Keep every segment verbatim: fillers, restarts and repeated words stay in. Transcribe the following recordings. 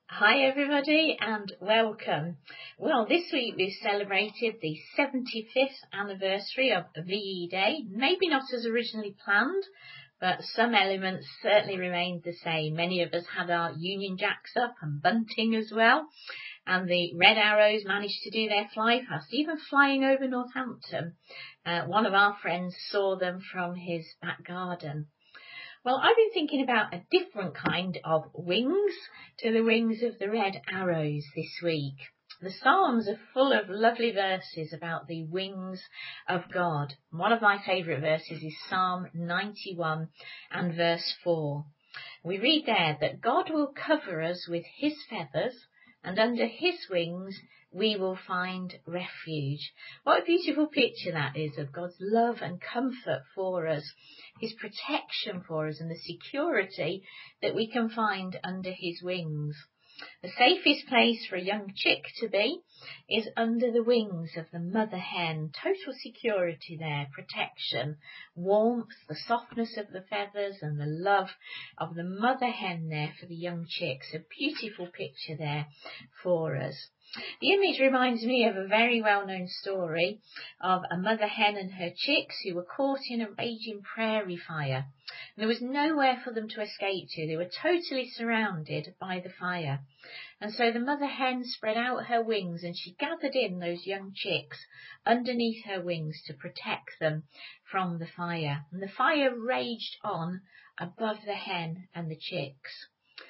Hi everybody and welcome. Well, this week we've celebrated the seventy-fifth anniversary of V E Day. Maybe not as originally planned, but some elements certainly remained the same. Many of us had our Union Jacks up and bunting as well. And the Red Arrows managed to do their fly past, even flying over Northampton. Uh, one of our friends saw them from his back garden. Well, I've been thinking about a different kind of wings to the wings of the red arrows this week. The Psalms are full of lovely verses about the wings of God. One of my favourite verses is Psalm ninety-one and verse four. We read there that God will cover us with his feathers, and under his wings we will find refuge. What a beautiful picture that is of God's love and comfort for us, his protection for us, and the security that we can find under his wings. The safest place for a young chick to be is under the wings of the mother hen. Total security there, protection, warmth, the softness of the feathers and the love of the mother hen there for the young chicks. A beautiful picture there for us. The image reminds me of a very well-known story of a mother hen and her chicks who were caught in a raging prairie fire. And there was nowhere for them to escape to. They were totally surrounded by the fire. And so the mother hen spread out her wings and she gathered in those young chicks underneath her wings to protect them from the fire. And the fire raged on above the hen and the chicks.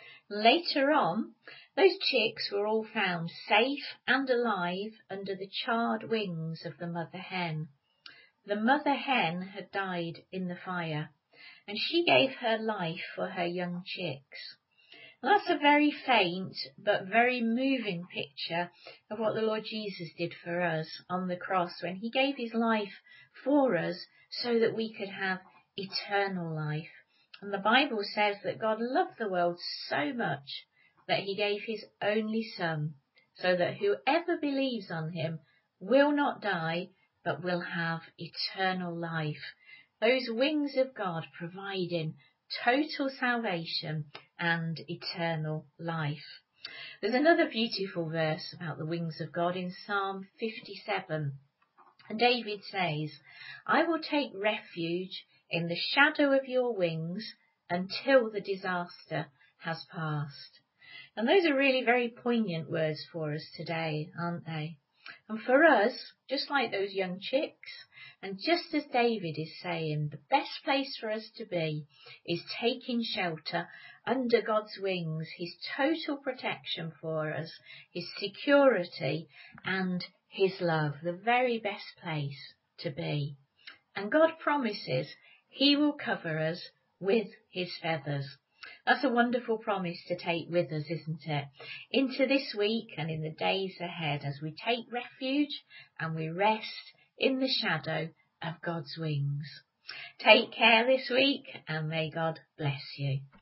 Later on, those chicks were all found safe and alive under the charred wings of the mother hen. The mother hen had died in the fire, and she gave her life for her young chicks. And that's a very faint but very moving picture of what the Lord Jesus did for us on the cross when he gave his life for us so that we could have eternal life. And the Bible says that God loved the world so much that he gave his only Son, so that whoever believes on him will not die, but will have eternal life. Those wings of God providing total salvation and eternal life. There's another beautiful verse about the wings of God in Psalm fifty-seven. And David says, I will take refuge in the shadow of your wings until the disaster has passed. And those are really very poignant words for us today, aren't they? And for us, just like those young chicks, and just as David is saying, the best place for us to be is taking shelter under God's wings, his total protection for us, his security and his love, the very best place to be. And God promises he will cover us with his feathers. That's a wonderful promise to take with us, isn't it? Into this week and in the days ahead as we take refuge and we rest in the shadow of God's wings. Take care this week and may God bless you.